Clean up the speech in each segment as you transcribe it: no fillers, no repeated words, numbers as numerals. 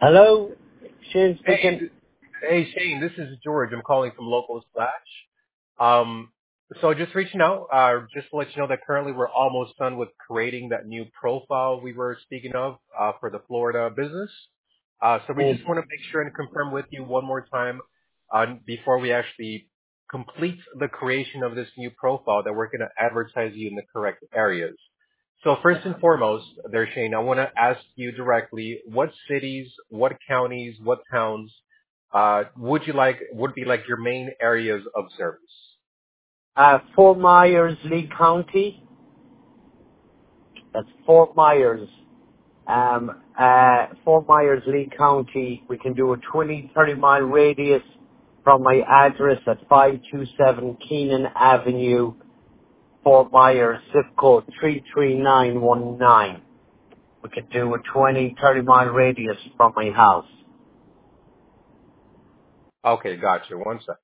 Hello, Shane Hey, speaking. hey Shane, this is George. I'm calling from Local Splash. So just reaching out, just to let you know that currently we're almost done with creating that new profile we were speaking of, for the Florida business. So we just Mm. want to make sure and confirm with you one more time, before we actually complete the creation of this new profile that we're going to advertise you in the correct areas. So first and foremost, there, Shane, I want to ask you directly, what cities, what counties, what towns, would be like your main areas of service? Fort Myers, Lee County. That's Fort Myers. Fort Myers, Lee County. We can do a 20, 30 mile radius from my address at 527 Keenan Avenue, Fort Myers, zip code 33919. We could do a 20, 30 mile radius from my house. Okay, gotcha. One sec.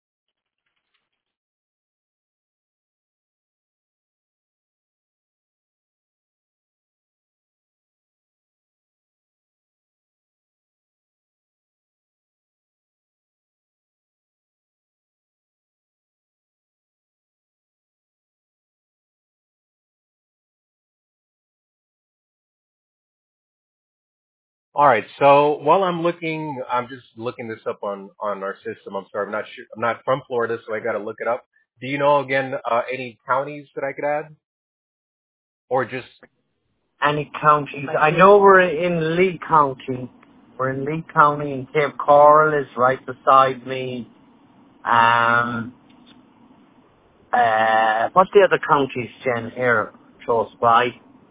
All right. So while I'm just looking this up on our system. I'm sorry, I'm not sure. I'm not from Florida, so I got to look it up. Do you know again any counties that I could add, or just Any counties? I know we're in Lee County. We're in Lee County, and Cape Coral is right beside me. Um, what's the other counties, Jen, here close by?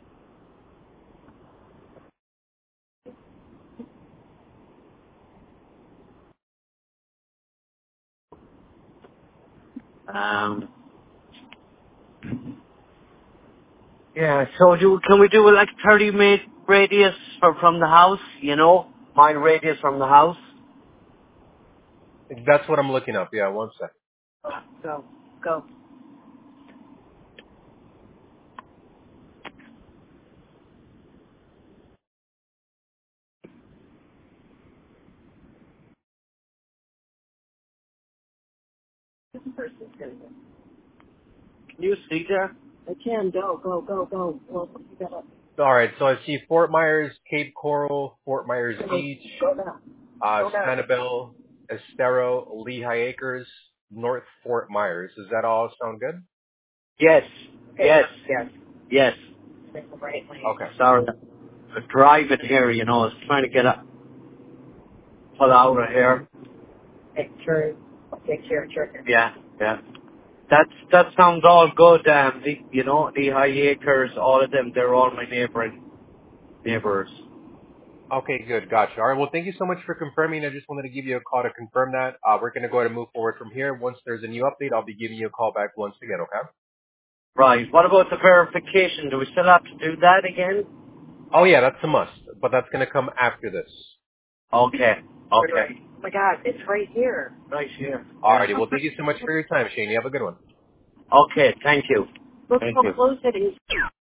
Um, yeah, so can we do like 30 mile radius from the house, mile radius from the house? that's what I'm looking up? Yeah, one sec. Go, go. Can you see there? I can, go, go, go, go. Well, you gotta All right. So I see Fort Myers, Cape Coral, Fort Myers Beach, go down. Go down. Sanibel, Estero, Lehigh Acres, North Fort Myers. Does that all sound good? Yes, yes, yes, yes. Take the right lane. Okay. Sorry. The driving here, is trying to pull out of here. Take turn. Take your turn. Yeah, yeah. That sounds all good. The High Acres, all of them, they're all my neighbors. Okay, good. Gotcha. All right. Well, thank you so much for confirming. I just wanted to give you a call to confirm that. We're going to go ahead and move forward from here. Once there's a new update, I'll be giving you a call back once again, okay? Right. What about the verification? Do we still have to do that again? Oh, yeah, that's a must, but that's going to come after this. Okay. Okay. Right. Oh my God, it's right here. Right here. All Yeah. righty. Well, thank you so much for your time, Shane. You have a good one. Okay. Thank you. Look Thank how you. close it is.